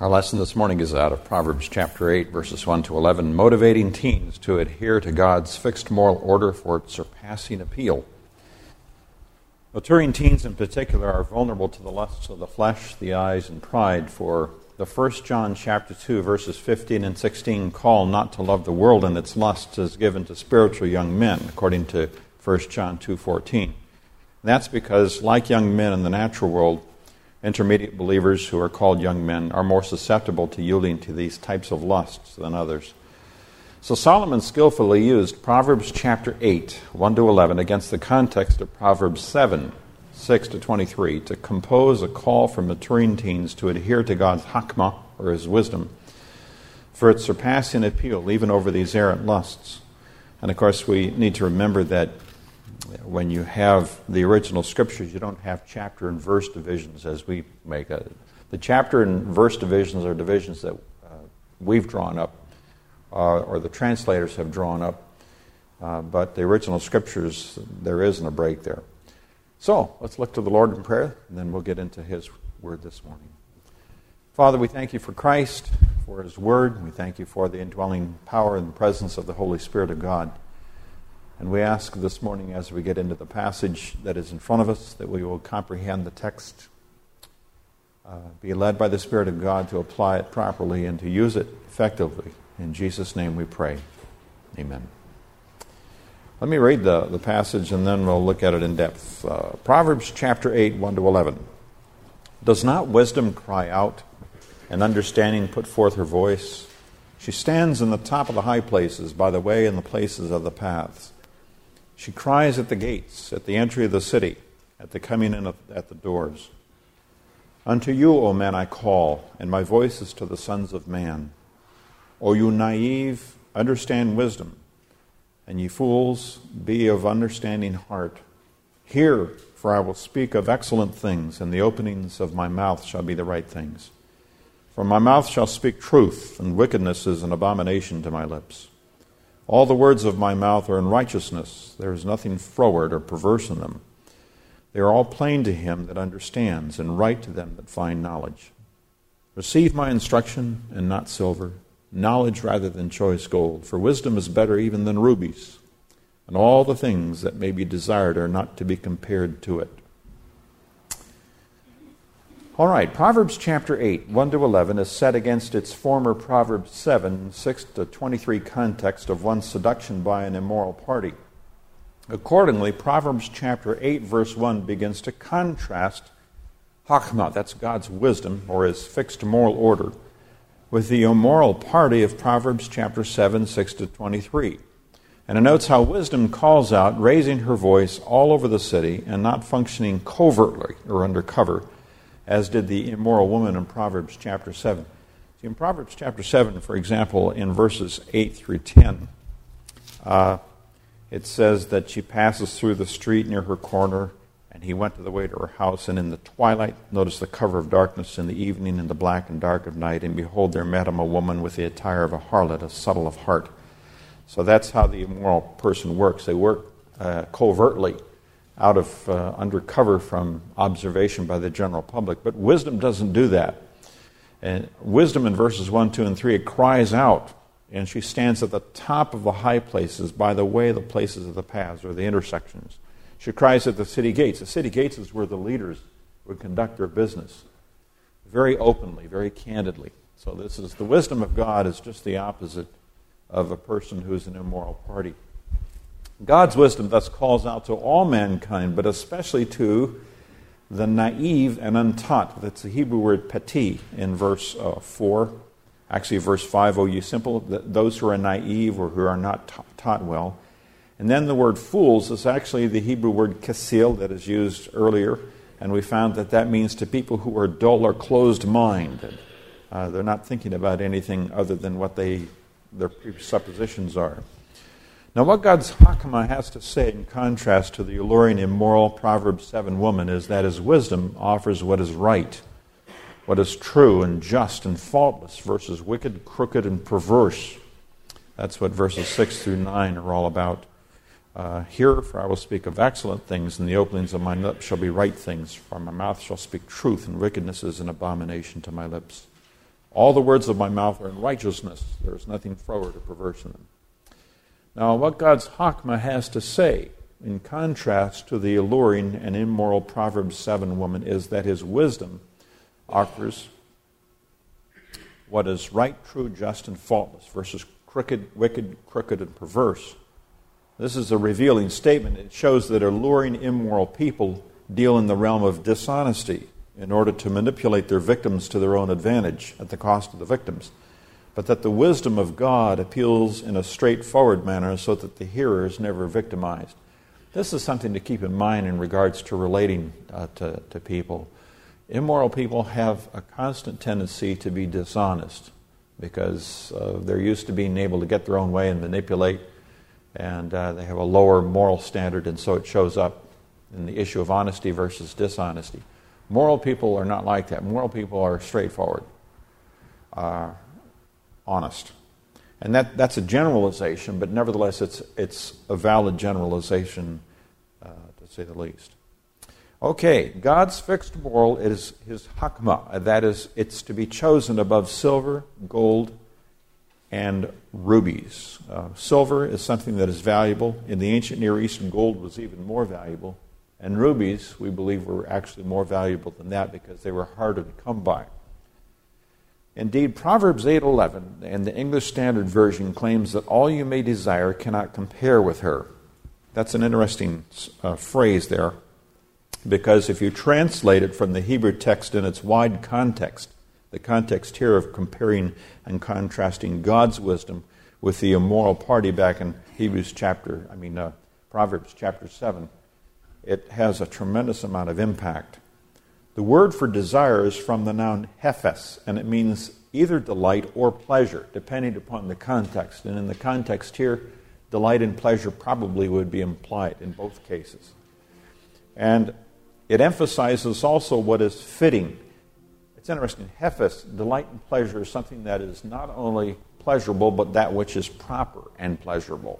Our lesson this morning is out of Proverbs chapter 8, verses 1 to 11, motivating teens to adhere to God's fixed moral order for its surpassing appeal. Maturing teens in particular are vulnerable to the lusts of the flesh, the eyes, and pride, for the 1 John chapter 2, verses 15 and 16 call not to love the world and its lusts as given to spiritual young men, according to 1 John 2:14. And that's because, like young men in the natural world, intermediate believers who are called young men are more susceptible to yielding to these types of lusts than others. So Solomon skillfully used Proverbs chapter 8, 1 to 11, against the context of Proverbs 7, 6 to 23, to compose a call for maturing teens to adhere to God's hakmah, or His wisdom, for its surpassing appeal, even over these errant lusts. And of course, we need to remember that when you have the original scriptures, you don't have chapter and verse divisions as we make it. The chapter and verse divisions are divisions that we've drawn up, or the translators have drawn up, but the original scriptures, there isn't a break there. So, let's look to the Lord in prayer, and then we'll get into His Word this morning. Father, we thank You for Christ, for His Word. We thank You for the indwelling power and presence of the Holy Spirit of God. And we ask this morning, as we get into the passage that is in front of us, that we will comprehend the text, be led by the Spirit of God to apply it properly and to use it effectively. In Jesus' name we pray. Amen. Let me read the passage and then we'll look at it in depth. Proverbs chapter 8, 1 to 11. Does not wisdom cry out, and understanding put forth her voice? She stands in the top of the high places, by the way and the places of the paths. She cries at the gates, at the entry of the city, at the coming in at the doors. Unto you, O men, I call, and my voice is to the sons of man. O you naive, understand wisdom, and ye fools, be of understanding heart. Hear, for I will speak of excellent things, and the openings of my mouth shall be the right things. For my mouth shall speak truth, and wickedness is an abomination to my lips. All the words of my mouth are in righteousness. There is nothing froward or perverse in them. They are all plain to him that understands, and right to them that find knowledge. Receive my instruction, and not silver, knowledge rather than choice gold. For wisdom is better even than rubies, and all the things that may be desired are not to be compared to it. All right, Proverbs chapter 8, 1 to 11 is set against its former Proverbs 7, 6 to 23 context of one's seduction by an immoral party. Accordingly, Proverbs chapter 8, verse 1 begins to contrast hakmah, that's God's wisdom, or His fixed moral order, with the immoral party of Proverbs chapter 7, 6 to 23. And it notes how wisdom calls out, raising her voice all over the city and not functioning covertly or undercover, as did the immoral woman in Proverbs chapter 7. See, in Proverbs chapter 7, for example, in verses 8 through 10, it says that she passes through the street near her corner, and he went to the way to her house, and in the twilight, notice the cover of darkness, in the evening, in the black and dark of night, and behold, there met him a woman with the attire of a harlot, a subtle of heart. So that's how the immoral person works. They work covertly, out of undercover from observation by the general public. But wisdom doesn't do that. And wisdom in verses 1, 2, and 3, it cries out, and she stands at the top of the high places, by the way, the places of the paths, or the intersections. She cries at the city gates. The city gates is where the leaders would conduct their business, very openly, very candidly. So this is the wisdom of God is just the opposite of a person who's an immoral party. God's wisdom thus calls out to all mankind, but especially to the naive and untaught. That's the Hebrew word peti in verse 4. Actually, verse 5, O ye simple, those who are naive or who are not taught well. And then the word fools is actually the Hebrew word kasil that is used earlier, and we found that that means to people who are dull or closed-minded. They're not thinking about anything other than what their presuppositions are. Now, what God's hakmah has to say in contrast to the alluring, immoral Proverbs 7 woman is that His wisdom offers what is right, what is true and just and faultless versus wicked, crooked, and perverse. That's what verses 6 through 9 are all about. Hear, for I will speak of excellent things, and the openings of my lips shall be right things. For my mouth shall speak truth, and wickedness is an abomination to my lips. All the words of my mouth are in righteousness. There is nothing froward or perverse in them. Now, what God's Chachma has to say, in contrast to the alluring and immoral Proverbs 7 woman, is that his wisdom offers what is right, true, just, and faultless versus wicked, crooked, and perverse. This is a revealing statement. It shows that alluring, immoral people deal in the realm of dishonesty in order to manipulate their victims to their own advantage at the cost of the victims, but that the wisdom of God appeals in a straightforward manner so that the hearer is never victimized. This is something to keep in mind in regards to relating to people. Immoral people have a constant tendency to be dishonest because they're used to being able to get their own way and manipulate, and they have a lower moral standard, and so it shows up in the issue of honesty versus dishonesty. Moral people are not like that. Moral people are straightforward, honest. And that's a generalization, but nevertheless it's a valid generalization, to say the least. Okay, God's fixed moral is his Chachma. That is, it's to be chosen above silver, gold, and rubies. Silver is something that is valuable. In the ancient Near East, gold was even more valuable. And rubies, we believe, were actually more valuable than that because they were harder to come by. Indeed, Proverbs 8:11 and the English Standard Version claims that all you may desire cannot compare with her. That's an interesting phrase there, because if you translate it from the Hebrew text in its wide context, the context here of comparing and contrasting God's wisdom with the immoral party back in Proverbs chapter 7, it has a tremendous amount of impact. The word for desire is from the noun hephes, and it means either delight or pleasure, depending upon the context. And in the context here, delight and pleasure probably would be implied in both cases. And it emphasizes also what is fitting. It's interesting. Hephes, delight and pleasure, is something that is not only pleasurable, but that which is proper and pleasurable.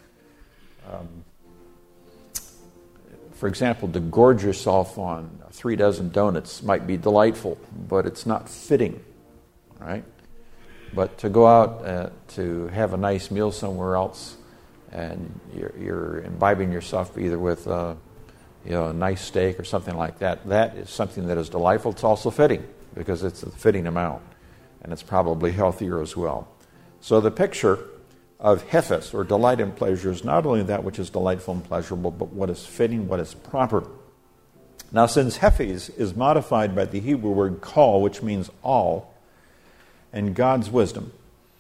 For example, to gorge yourself on 3 dozen donuts might be delightful, but it's not fitting, right? But to go out to have a nice meal somewhere else, and you're imbibing yourself either with a nice steak or something like that, that is something that is delightful. It's also fitting because it's a fitting amount, and it's probably healthier as well. So the picture of hephes, or delight and pleasure, is not only that which is delightful and pleasurable, but what is fitting, what is proper. Now, since hephes is modified by the Hebrew word kol, which means all, and God's wisdom,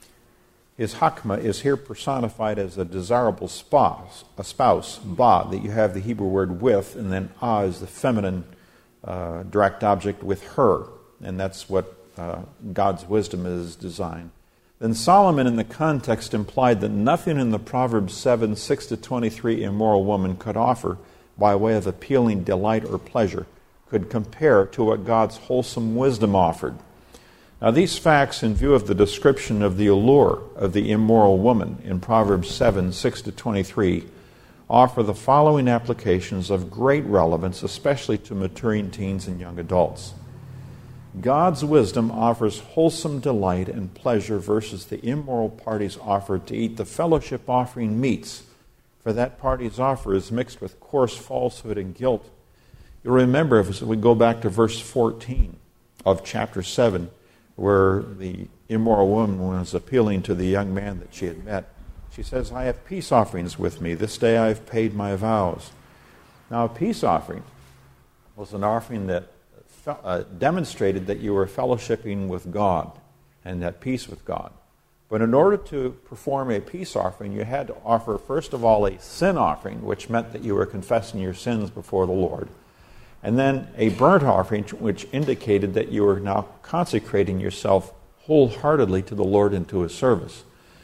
his Chachma is here personified as a desirable spouse, ba, that you have the Hebrew word with, and then is the feminine direct object with her, and that's what God's wisdom is designed. Then Solomon, in the context, implied that nothing in the Proverbs 7, 6-23 immoral woman could offer by way of appealing delight or pleasure could compare to what God's wholesome wisdom offered. Now, these facts, in view of the description of the allure of the immoral woman in Proverbs 7, 6-23, offer the following applications of great relevance, especially to maturing teens and young adults. God's wisdom offers wholesome delight and pleasure versus the immoral party's offer to eat the fellowship offering meats, for that party's offer is mixed with coarse falsehood and guilt. You'll remember, if we go back to verse 14 of chapter 7, where the immoral woman was appealing to the young man that she had met. She says, I have peace offerings with me. This day I have paid my vows. Now, a peace offering was an offering that demonstrated that you were fellowshipping with God and at peace with God. But in order to perform a peace offering, you had to offer, first of all, a sin offering, which meant that you were confessing your sins before the Lord. And then a burnt offering, which indicated that you were now consecrating yourself wholeheartedly to the Lord and to His service.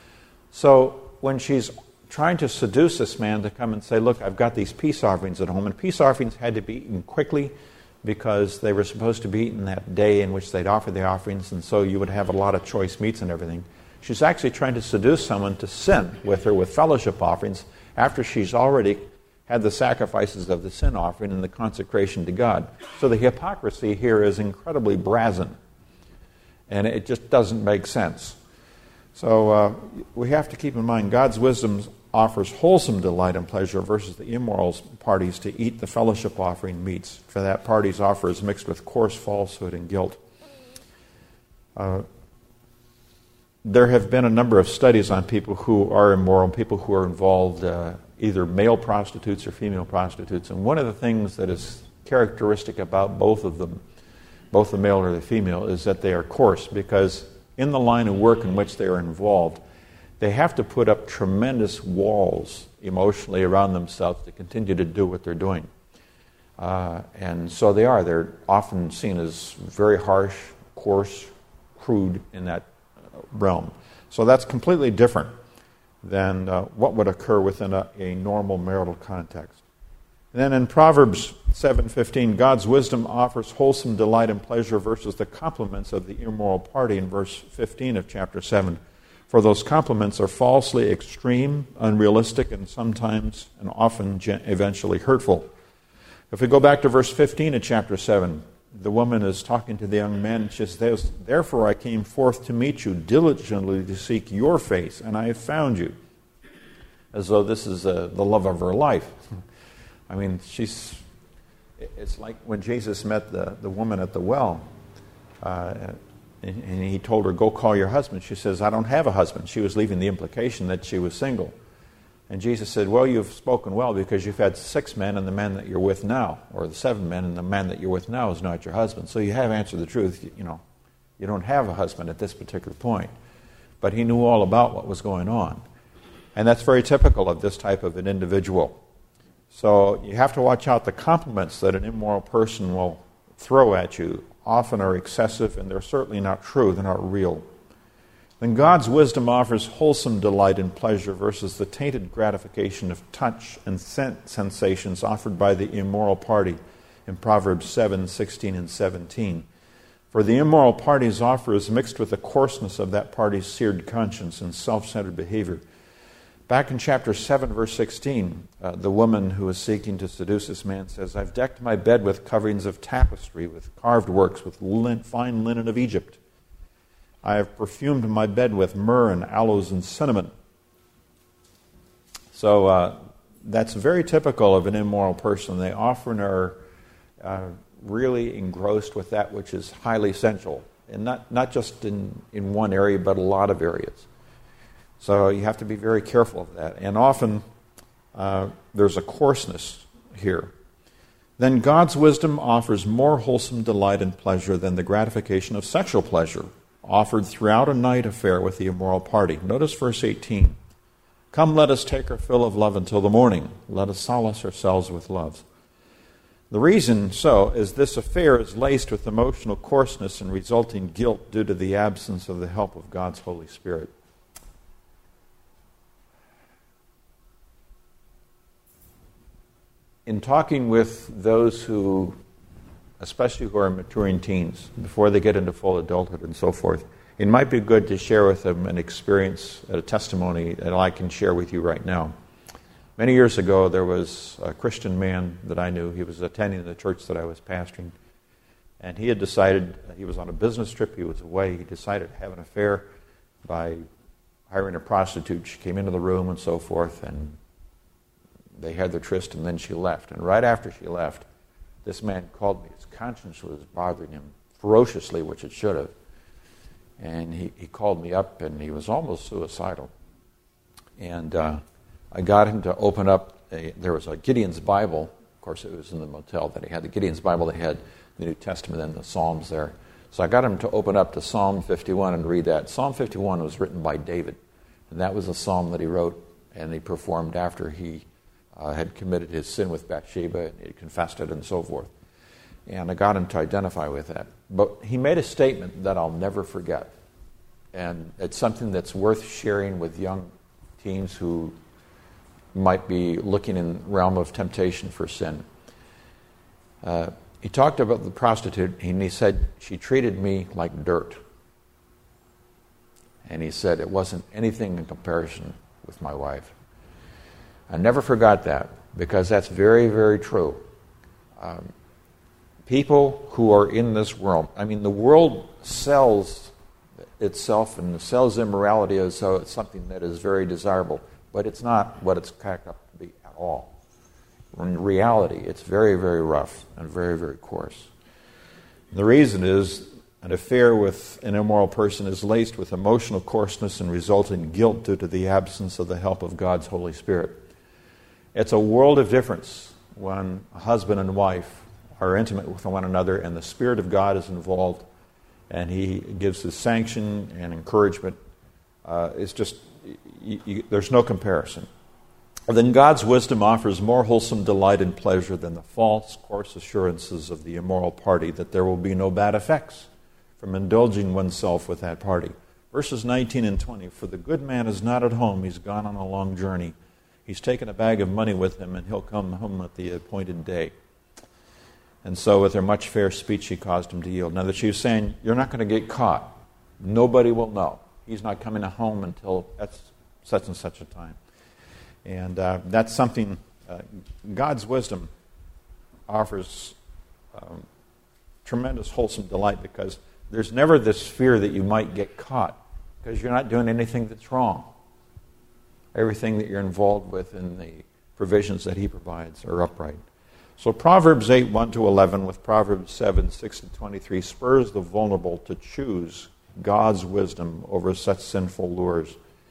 So when she's trying to seduce this man to come and say, look, I've got these peace offerings at home, and peace offerings had to be eaten quickly because they were supposed to be eaten that day in which they'd offer the offerings, and so you would have a lot of choice meats and everything. She's actually trying to seduce someone to sin with her with fellowship offerings after she's already had the sacrifices of the sin offering and the consecration to God. So the hypocrisy here is incredibly brazen. And it just doesn't make sense. So we have to keep in mind God's wisdom offers wholesome delight and pleasure versus the immoral parties to eat the fellowship offering meats. For that party's offer is mixed with coarse falsehood and guilt. There have been a number of studies on people who are immoral, people who are involved, either male prostitutes or female prostitutes. And one of the things that is characteristic about both of them, both the male or the female, is that they are coarse, because in the line of work in which they are involved, they have to put up tremendous walls emotionally around themselves to continue to do what they're doing. And so they're often seen as very harsh, coarse, crude in that realm. So that's completely different than what would occur within a normal marital context. And then in Proverbs 7:15, God's wisdom offers wholesome delight and pleasure versus the compliments of the immoral party in verse 15 of chapter 7. For those compliments are falsely extreme, unrealistic, and sometimes and often eventually hurtful. If we go back to verse 15 of chapter 7, the woman is talking to the young man, and she says, "Therefore I came forth to meet you, diligently to seek your face, and I have found you." As though this is the love of her life. I mean, it's like when Jesus met the woman at the well, and he told her, "Go call your husband." She says, "I don't have a husband." She was leaving the implication that she was single. And Jesus said, "Well, you've spoken well, because you've had 6 men, and the man that you're with now, or the 7 men, and the man that you're with now is not your husband. So you have answered the truth. You don't have a husband at this particular point." But he knew all about what was going on. And that's very typical of this type of an individual. So you have to watch out. The compliments that an immoral person will throw at you often are excessive, and they're certainly not true. They're not real. Then God's wisdom offers wholesome delight and pleasure versus the tainted gratification of touch and scent sensations offered by the immoral party in Proverbs 7:16 and 17. For the immoral party's offer is mixed with the coarseness of that party's seared conscience and self-centered behavior. Back in chapter 7, verse 16, the woman who is seeking to seduce this man says, "I've decked my bed with coverings of tapestry, with carved works, with fine linen of Egypt. I have perfumed my bed with myrrh and aloes and cinnamon." So that's very typical of an immoral person. They often are really engrossed with that which is highly sensual, and not just in one area, but a lot of areas. So you have to be very careful of that. And often there's a coarseness here. Then God's wisdom offers more wholesome delight and pleasure than the gratification of sexual pleasure offered throughout a night affair with the immoral party. Notice verse 18. "Come, let us take our fill of love until the morning. Let us solace ourselves with love." The reason so is this affair is laced with emotional coarseness and resulting guilt due to the absence of the help of God's Holy Spirit. In talking with those who, especially who are maturing teens, before they get into full adulthood and so forth, it might be good to share with them an experience, a testimony that I can share with you right now. Many years ago, there was a Christian man that I knew. He was attending the church that I was pastoring. And he had decided, he was on a business trip, he was away, he decided to have an affair by hiring a prostitute. She came into the room and so forth, and they had their tryst, and then she left. And right after she left, this man called me. His conscience was bothering him ferociously, which it should have. And he called me up, and he was almost suicidal. And I got him to open up, there was a Gideon's Bible. Of course, it was in the motel that he had. The Gideon's Bible, they had the New Testament and the Psalms there. So I got him to open up to Psalm 51 and read that. Psalm 51 was written by David. And that was a psalm that he wrote and he performed after he had committed his sin with Bathsheba, and he had confessed it and so forth. And I got him to identify with that. But he made a statement that I'll never forget. And it's something that's worth sharing with young teens who might be looking in the realm of temptation for sin. He talked about the prostitute, and he said, "She treated me like dirt." And he said, "It wasn't anything in comparison with my wife." I never forgot that, because that's very, very true. People who are in this world, I mean, the world sells itself and sells immorality as though it's something that is very desirable, but it's not what it's cracked up to be at all. In reality, it's very, very rough and very, very coarse. The reason is an affair with an immoral person is laced with emotional coarseness and resulting guilt due to the absence of the help of God's Holy Spirit. It's a world of difference when a husband and wife are intimate with one another and the Spirit of God is involved and He gives His sanction and encouragement. It's just, there's no comparison. Then God's wisdom offers more wholesome delight and pleasure than the false, coarse assurances of the immoral party that there will be no bad effects from indulging oneself with that party. Verses 19 and 20, for the good man is not at home, he's gone on a long journey. He's taken a bag of money with him, and he'll come home at the appointed day. And so with her much fair speech, she caused him to yield. Now that she was saying, you're not going to get caught. Nobody will know. He's not coming home until such and such a time. And that's something, God's wisdom offers tremendous wholesome delight because there's never this fear that you might get caught because you're not doing anything that's wrong. Everything that you're involved with in the provisions that He provides are upright. So Proverbs 8, 1-11 with Proverbs 7, 6-23 spurs the vulnerable to choose God's wisdom over such sinful lures.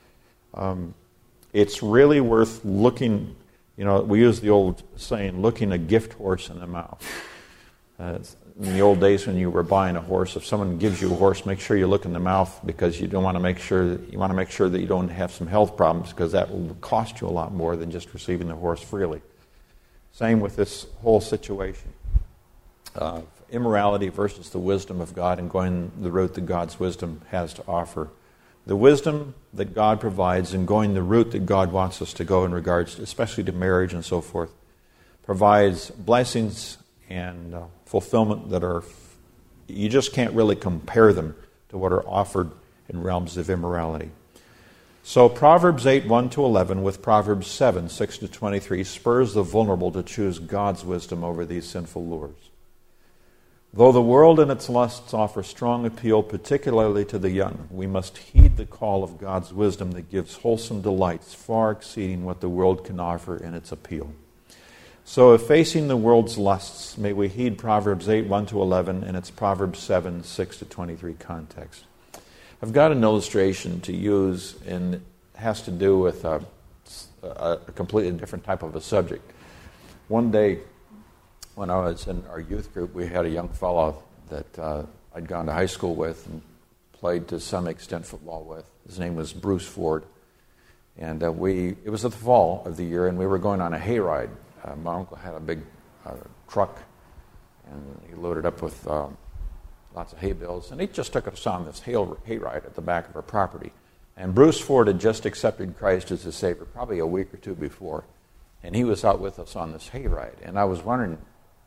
It's really worth looking, we use the old saying, looking a gift horse in the mouth. In the old days when you were buying a horse, if someone gives you a horse, make sure you look in the mouth because you want to make sure that you don't have some health problems because that will cost you a lot more than just receiving the horse freely. Same with this whole situation of immorality versus the wisdom of God and going the route that God's wisdom has to offer. The wisdom that God provides and going the route that God wants us to go in regards, especially to marriage and so forth, provides blessings and fulfillment that are, you just can't really compare them to what are offered in realms of immorality. So Proverbs 8, 1-11 with Proverbs 7, 6-23 spurs the vulnerable to choose God's wisdom over these sinful lures. Though the world and its lusts offer strong appeal, particularly to the young, we must heed the call of God's wisdom that gives wholesome delights far exceeding what the world can offer in its appeal. So if facing the world's lusts, may we heed Proverbs 8, 1-11 in its Proverbs 7, 6-23 context. I've got an illustration to use, and it has to do with a completely different type of a subject. One day, when I was in our youth group, we had a young fellow that I'd gone to high school with and played to some extent football with. His name was Bruce Ford. And it was at the fall of the year, and we were going on a hayride. My uncle had a big truck, and he loaded up with lots of hay bales, and he just took us on this hayride at the back of our property. And Bruce Ford had just accepted Christ as his Savior probably a week or two before, and he was out with us on this hayride. And I was wondering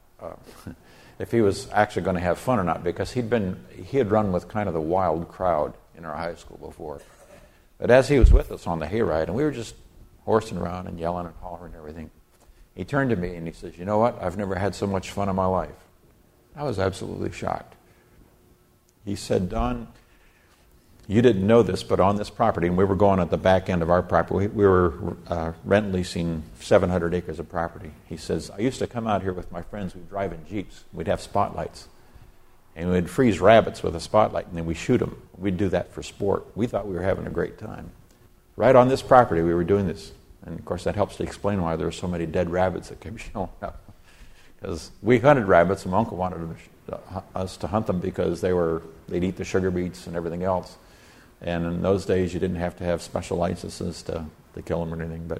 if he was actually going to have fun or not, because he had run with kind of the wild crowd in our high school before. But as he was with us on the hayride, and we were just horsing around and yelling and hollering and everything, he turned to me and he says, "You know what? I've never had so much fun in my life." I was absolutely shocked. He said, "Don, you didn't know this, but on this property," and we were going at the back end of our property, we were rent leasing 700 acres of property. He says, "I used to come out here with my friends, we'd drive in Jeeps, we'd have spotlights, and we'd freeze rabbits with a spotlight, and then we'd shoot them. We'd do that for sport. We thought we were having a great time. Right on this property we were doing this." And of course that helps to explain why there were so many dead rabbits that kept showing up. Because we hunted rabbits, and my uncle wanted us to hunt them because they'd eat the sugar beets and everything else. And in those days, you didn't have to have special licenses to kill them or anything.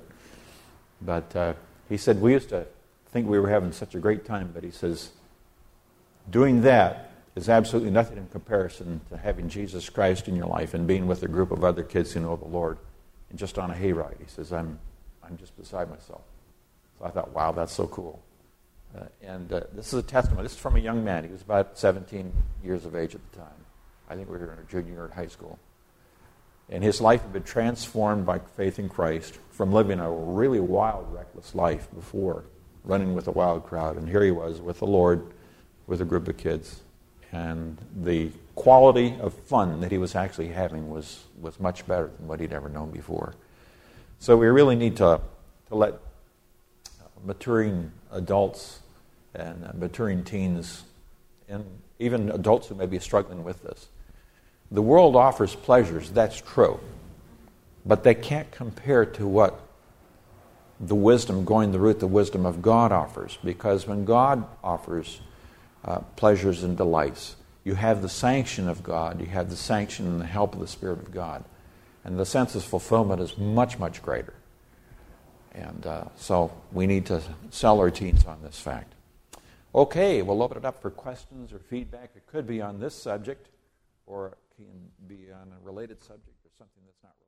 But he said, we used to think we were having such a great time. But he says, doing that is absolutely nothing in comparison to having Jesus Christ in your life and being with a group of other kids who know the Lord. And just on a hayride. He says, I'm just beside myself. So I thought, wow, that's so cool. And this is a testimony. This is from a young man. He was about 17 years of age at the time. I think we were in a junior year at high school. And his life had been transformed by faith in Christ from living a really wild, reckless life before, running with a wild crowd. And here he was with the Lord, with a group of kids. And the quality of fun that he was actually having was much better than what he'd ever known before. So we really need to let maturing adults and maturing teens, and even adults who may be struggling with this. The world offers pleasures, that's true, but they can't compare to what the wisdom, going the route the wisdom of God offers, because when God offers pleasures and delights, you have the sanction of God, you have the sanction and the help of the Spirit of God, and the sense of fulfillment is much, much greater. And so we need to sell our teens on this fact. Okay, we'll open it up for questions or feedback. It could be on this subject, or it can be on a related subject or something that's not related.